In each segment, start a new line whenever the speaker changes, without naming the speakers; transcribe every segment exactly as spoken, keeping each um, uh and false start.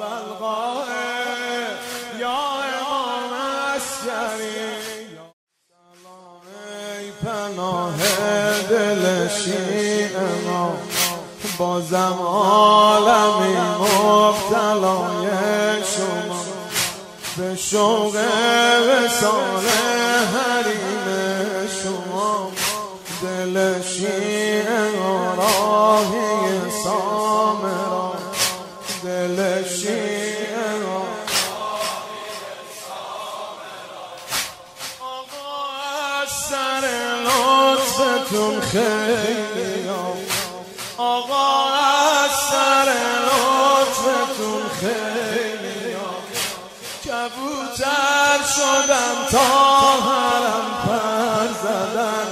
ابوالقاسم یا امام عسکری سلام ای پناه دل شیعه ما بازم عالمی مبتلای شما به شوق وصال حریم شما دل شیعه راهی سامرا دل شیعه راهی سامرا آقا از سر لطفتون خیلی آقا از سر لطفتون خیلی کبوتر شدم تا حرم پر زدن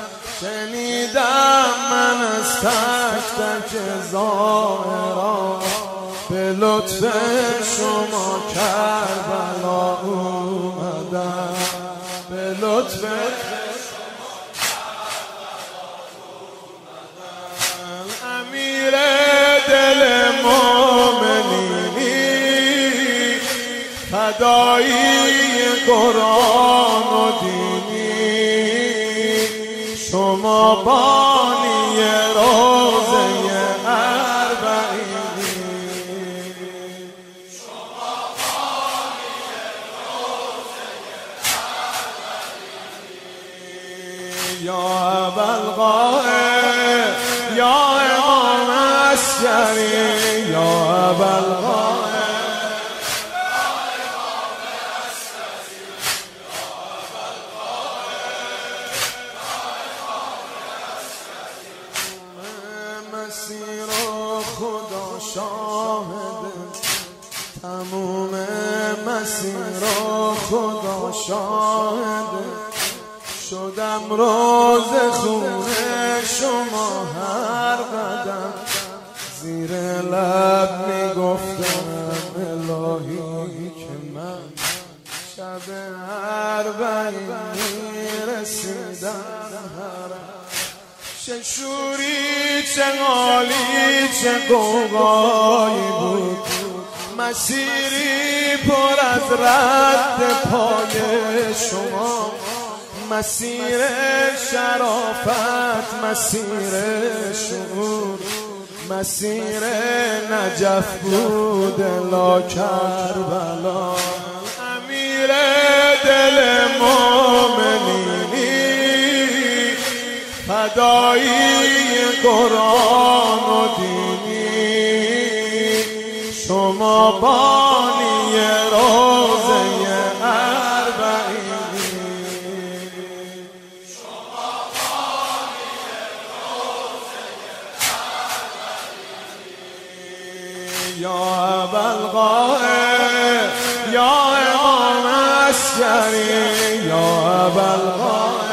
شنیدم من از تک تک ظاهرا به لطف شما کربلا اومدم به لطف شما کربلا اومدم امیر دل مومنینی فدایی قرآن و دینی شما بانی روزه اربعینی شما بانی روزه اربعینی یا ابوالقاسم یا امام عسکری یا ابوالقاسم مسیر خدا شاهده تموم مسیر خدا شاهده شدم روز خونه شما هر قدم زیر لب میگفتم الهی که من شب اربعین میرسیدم چه شوری چه غالی چه قوقایی بود مسیری پر از رد پای شما مسیر شرافت مسیر شعور مسیر نجف بود لا کربلا امیر دل مومنینی فدایی قرآن و دینی شما بانی روزه اربعینی شما بانی روزه اربعینی یا ابوالقاسم یا امام عسکری یا ابوالقاسم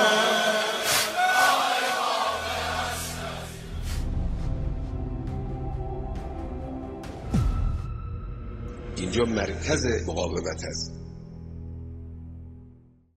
اینجا مرکز مقاومت است.